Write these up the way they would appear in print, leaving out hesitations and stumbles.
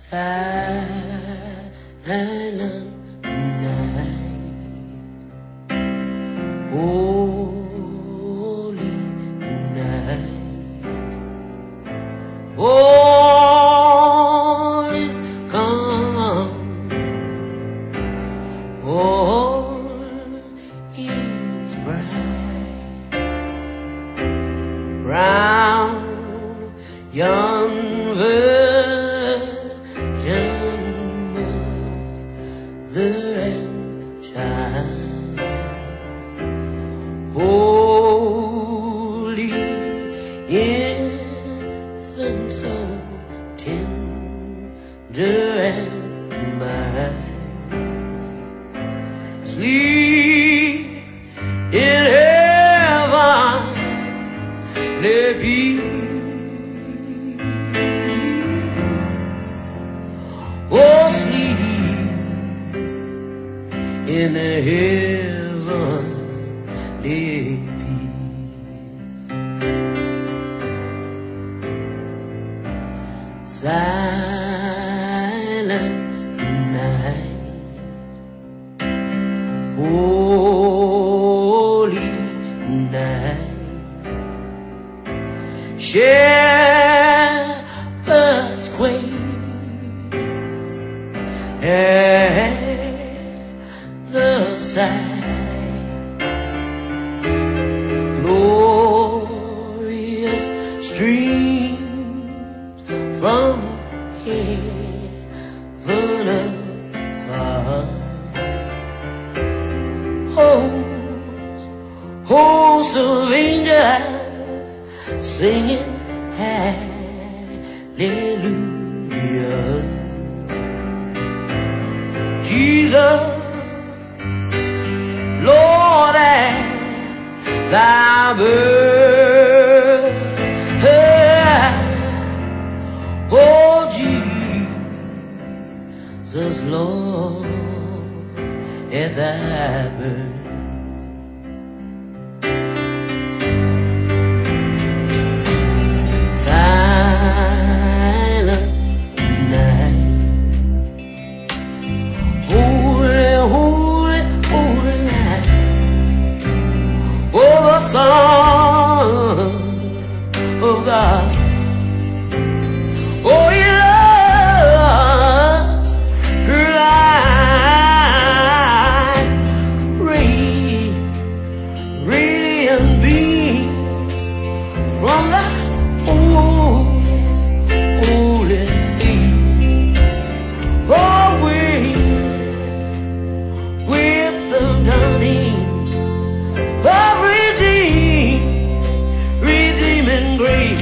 silent night, holy night, all is calm, all is bright, round yon virgin mother and child, holy infant, so tender and mild, sleep in heavenly peace. Oh, sleep in heavenly peace. Silent night, holy night, shepherds quake at the sight, glorious streams from heaven afar, host of angels singing hallelujah. Jesus, Lord, at thy birth, oh Jesus, Lord, at thy birth. Silent night, holy, holy, holy night, oh, the Son of God, oh, he loves her light, radiant beams from the holy feet, oh, with the dawning of redeeming grace.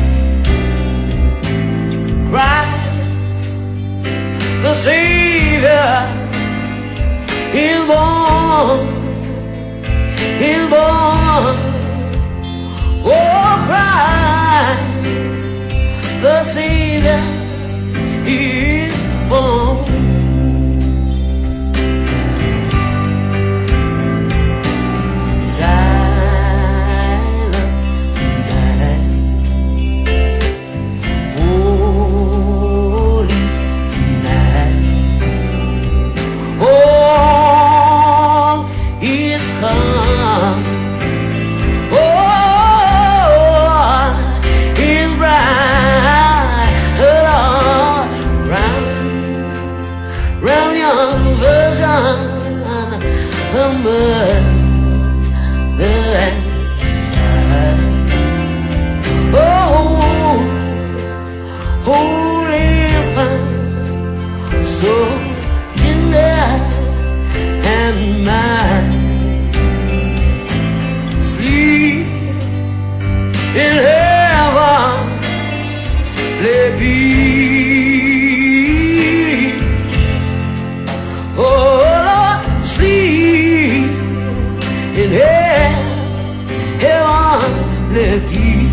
Christ the Savior is born, oh, Christ the Savior is born. Silent night, holy night, all is calm, all is bright, round young virgin mother and child, oh, holy infant, so tender and mild, sleep in heavenly peace. Oh, Lord, sleep in heavenly peace.